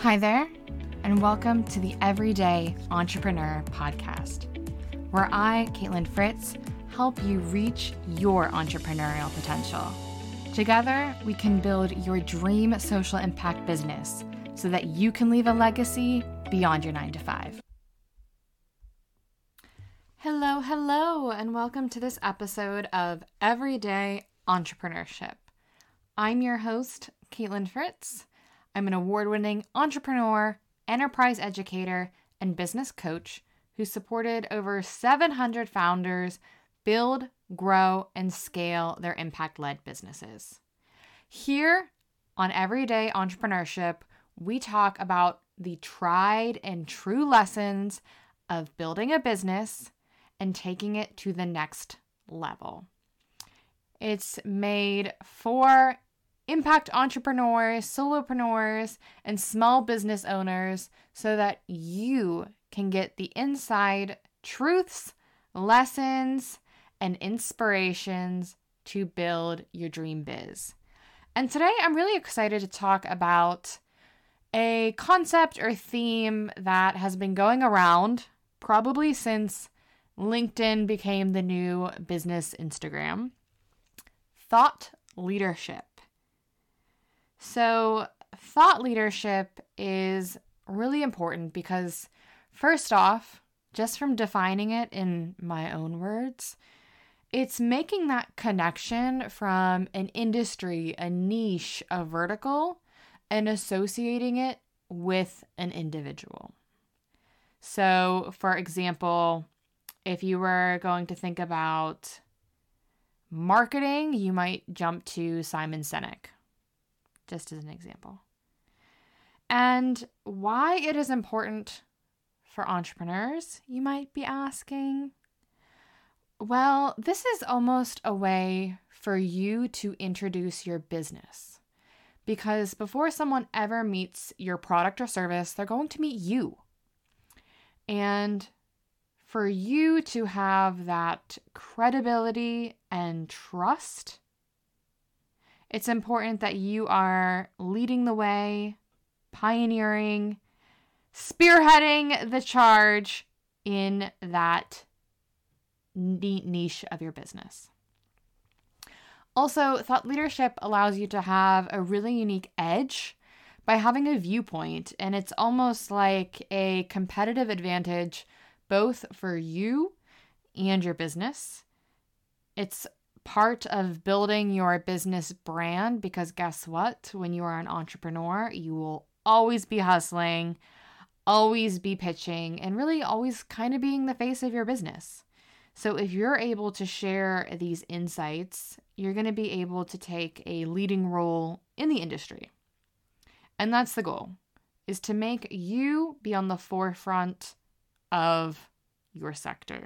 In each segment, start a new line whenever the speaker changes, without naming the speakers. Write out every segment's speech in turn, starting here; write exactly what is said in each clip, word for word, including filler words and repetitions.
Hi there, and welcome to the Everyday Entrepreneur Podcast, where I, Caitlin Fritz, help you reach your entrepreneurial potential. Together, we can build your dream social impact business so that you can leave a legacy beyond your nine to five. Hello, hello, and welcome to this episode of Everyday Entrepreneurship. I'm your host, Caitlin Fritz. I'm an award-winning entrepreneur, enterprise educator, and business coach who supported over seven hundred founders build, grow, and scale their impact-led businesses. Here on Everyday Entrepreneurship, we talk about the tried and true lessons of building a business and taking it to the next level. It's made for impact entrepreneurs, solopreneurs, and small business owners so that you can get the inside truths, lessons, and inspirations to build your dream biz. And today I'm really excited to talk about a concept or theme that has been going around probably since LinkedIn became the new business Instagram: thought leadership. So thought leadership is really important because, first off, just from defining it in my own words, it's making that connection from an industry, a niche, a vertical, and associating it with an individual. So, for example, if you were going to think about marketing, you might jump to Simon Sinek, just as an example. And why it is important for entrepreneurs, you might be asking. Well, this is almost a way for you to introduce your business, because before someone ever meets your product or service, they're going to meet you. And for you to have that credibility and trust, it's important that you are leading the way, pioneering, spearheading the charge in that niche of your business. Also, thought leadership allows you to have a really unique edge by having a viewpoint, and it's almost like a competitive advantage both for you and your business. It's part of building your business brand because guess what? When you are an entrepreneur, you will always be hustling, always be pitching, and really always kind of being the face of your business. So if you're able to share these insights, you're going to be able to take a leading role in the industry. And that's the goal, is to make you be on the forefront of your sector.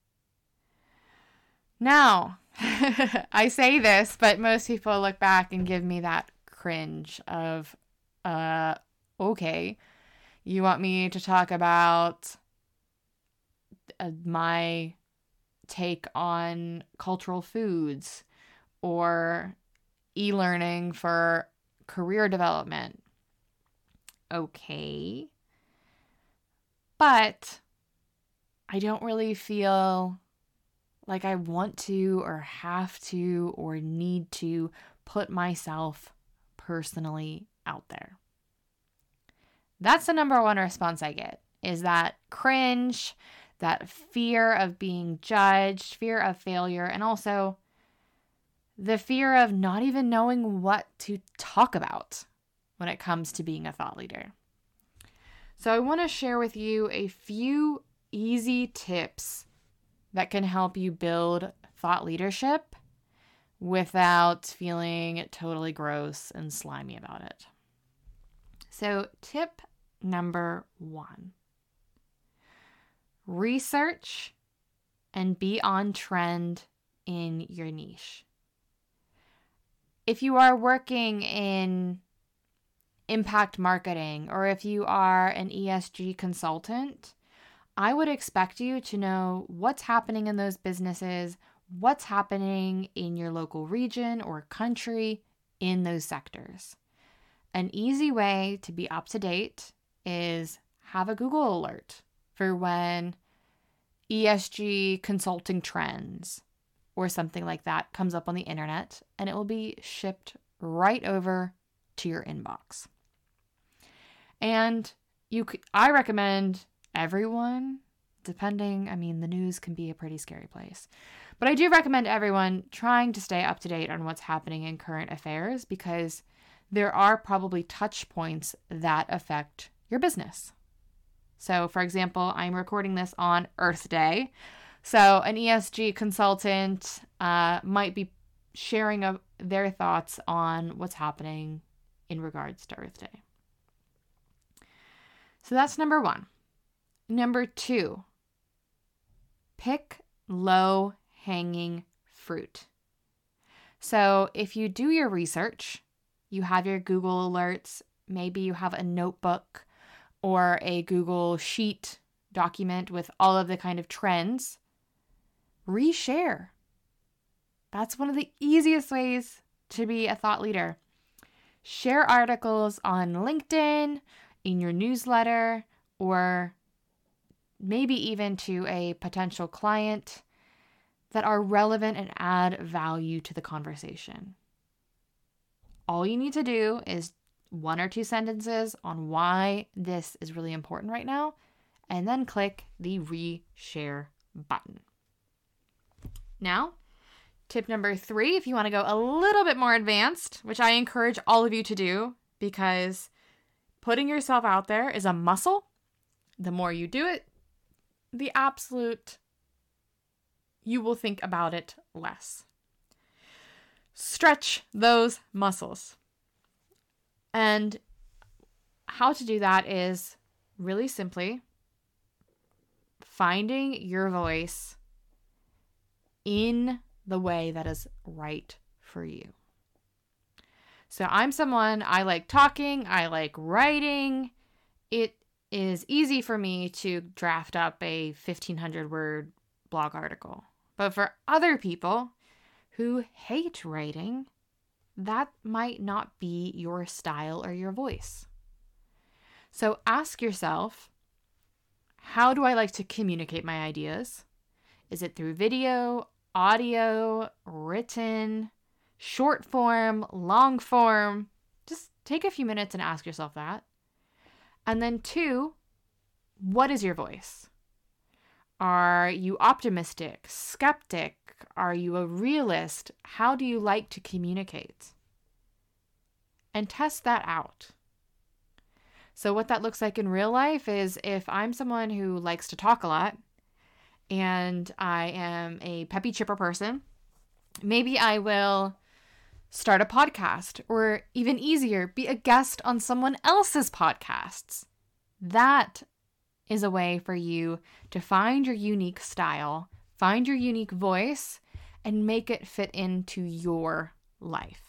Now, I say this, but most people look back and give me that cringe of, uh, okay, you want me to talk about uh, my take on cultural foods or e-learning for career development. Okay. But I don't really feel like I want to or have to or need to put myself personally out there. That's the number one response I get, is that cringe, that fear of being judged, fear of failure, and also the fear of not even knowing what to talk about when it comes to being a thought leader. So I want to share with you a few easy tips that can help you build thought leadership without feeling totally gross and slimy about it. So tip number one, research and be on trend in your niche. If you are working in impact marketing or if you are an E S G consultant, I would expect you to know what's happening in those businesses, what's happening in your local region or country in those sectors. an easy way to be up to date is have a Google alert for when E S G consulting trends or something like that comes up on the internet, and it will be shipped right over to your inbox. And you, I recommend everyone, depending, I mean, the news can be a pretty scary place, but I do recommend everyone trying to stay up to date on what's happening in current affairs, because there are probably touch points that affect your business. So, for example, I'm recording this on Earth Day. So an E S G consultant uh, might be sharing a, their thoughts on what's happening in regards to Earth Day. So that's number one. Number two, pick low-hanging fruit. So if you do your research, you have your Google alerts, maybe you have a notebook or a Google Sheet document with all of the kind of trends, reshare. That's one of the easiest ways to be a thought leader. Share articles on LinkedIn, in your newsletter, or maybe even to a potential client that are relevant and add value to the conversation. All you need to do is one or two sentences on why this is really important right now, and then click the reshare button. Now, tip number three, if you want to go a little bit more advanced, which I encourage all of you to do, because putting yourself out there is a muscle. The more you do it, the absolute, you will think about it less. Stretch those muscles. And how to do that is really simply finding your voice in the way that is right for you. So I'm someone, I like talking, I like writing. It is easy for me to draft up a fifteen hundred word blog article. But for other people who hate writing, that might not be your style or your voice. So ask yourself, how do I like to communicate my ideas? Is it through video, audio, written, short form, long form? Just take a few minutes and ask yourself that. And then two, what is your voice? Are you optimistic, skeptic? Are you a realist? How do you like to communicate? And test that out. So what that looks like in real life is, if I'm someone who likes to talk a lot and I am a peppy chipper person, maybe I will start a podcast, or even easier, be a guest on someone else's podcasts. That is a way for you to find your unique style, find your unique voice, and make it fit into your life.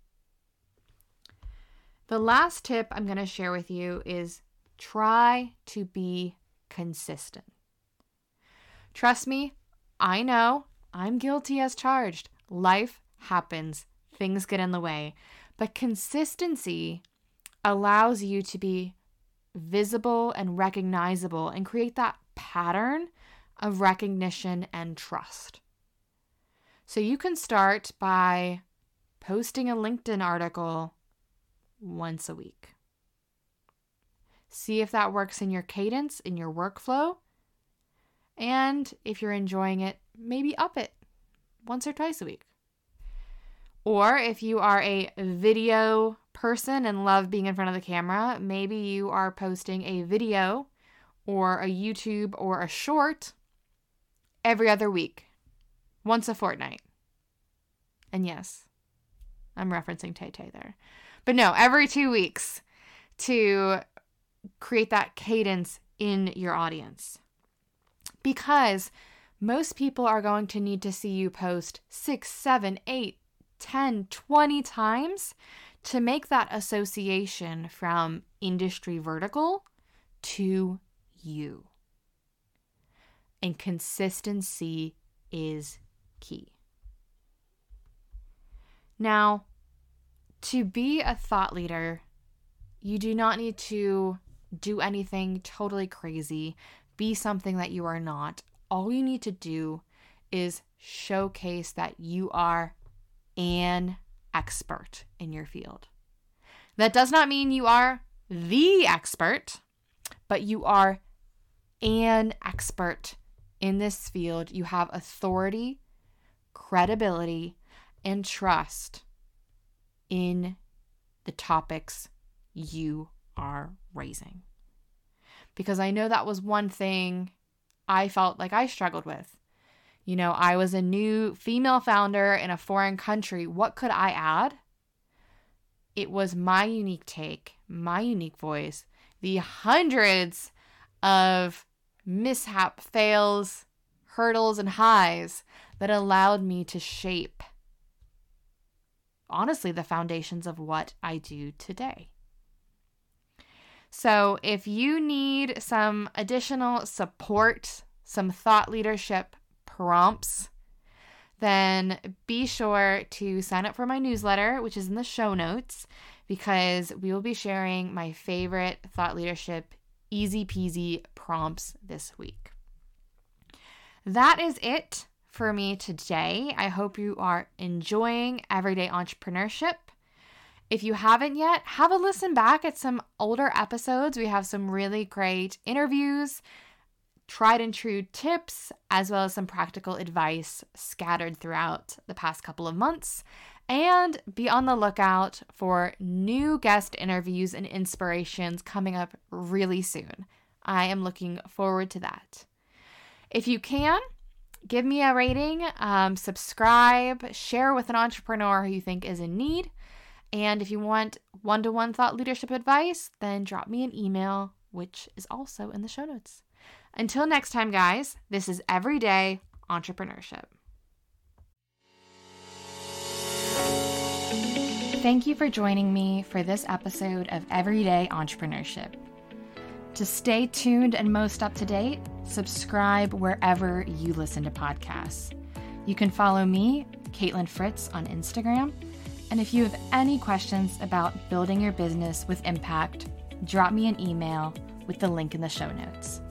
The last tip I'm going to share with you is try to be consistent. Trust me, I know, I'm guilty as charged. Life happens, things get in the way, but consistency allows you to be visible and recognizable and create that pattern of recognition and trust. So you can start by posting a LinkedIn article once a week. See if that works in your cadence, in your workflow. And if you're enjoying it, maybe up it once or twice a week. Or if you are a video person and love being in front of the camera, maybe you are posting a video or a YouTube or a short every other week, once a fortnight. And yes, I'm referencing Tay Tay there. But no, every two weeks to create that cadence in your audience. Because most people are going to need to see you post six, seven, eight, ten, twenty times to make that association from industry vertical to you. And consistency is key. Now, to be a thought leader, You do not need to do anything totally crazy, be something that you are not. All you need to do is showcase that you are an expert in your field. That does not mean you are the expert, but you are an expert in this field. You have authority, credibility, and trust in the topics you are raising. Because I know that was one thing I felt like I struggled with. You know, I was a new female founder in a foreign country. What could I add? It was my unique take, my unique voice, the hundreds of mishap, fails, hurdles, and highs that allowed me to shape, honestly, the foundations of what I do today. So if you need some additional support, some thought leadership prompts, then be sure to sign up for my newsletter, which is in the show notes, because we will be sharing my favorite thought leadership easy peasy prompts this week. That is it for me today. I hope you are enjoying Everyday Entrepreneurship. If you haven't yet, have a listen back at some older episodes. We have some really great interviews, tried and true tips, as well as some practical advice scattered throughout the past couple of months. And be on the lookout for new guest interviews and inspirations coming up really soon. I am looking forward to that. If you can, give me a rating, um, subscribe, share with an entrepreneur who you think is in need. And if you want one-to-one thought leadership advice, then drop me an email, which is also in the show notes. Until next time, guys, this is Everyday Entrepreneurship. Thank you for joining me for this episode of Everyday Entrepreneurship. To stay tuned and most up to date, subscribe wherever you listen to podcasts. You can follow me, Caitlin Fritz, on Instagram. And if you have any questions about building your business with impact, drop me an email with the link in the show notes.